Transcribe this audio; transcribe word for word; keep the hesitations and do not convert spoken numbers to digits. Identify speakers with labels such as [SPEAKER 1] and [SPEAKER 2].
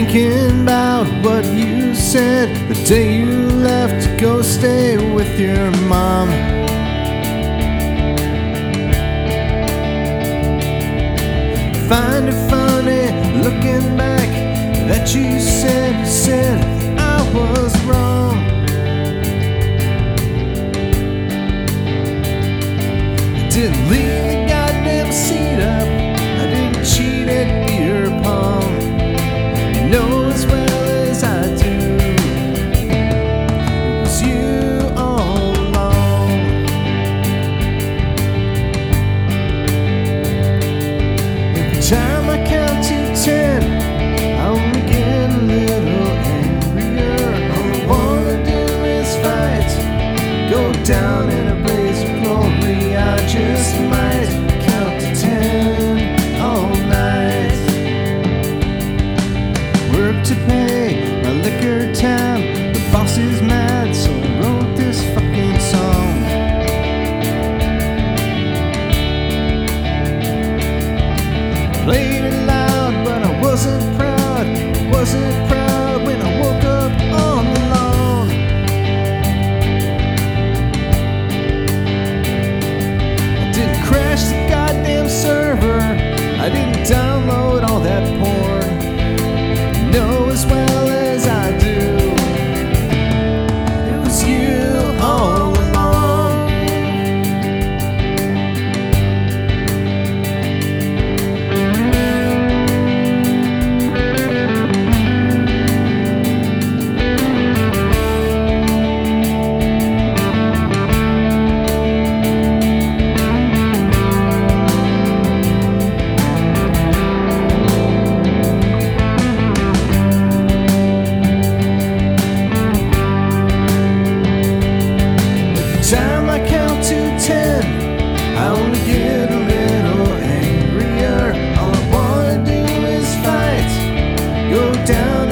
[SPEAKER 1] thinking about what you said the day you left to go stay with your mom. Find it funny looking back that you said, you said I was wrong. I didn't leave the goddamn seat up, I didn't cheat at beer pong. You know as well as I do, it was you all along. Every time I count to ten, I only get a little angrier. All I wanna do is fight, go down in a blaze of glory. I just might count to ten all night. Work to pay my liquor tab, the boss is mad, so I wrote this fucking song. Played it loud, but I wasn't proud, wasn't proud when I woke up on the lawn. I didn't crash the goddamn server, I didn't download all that porn. You know as well as I do, it was you all along. Time I count to ten, I only get a little angrier. All I wanna do is fight, go down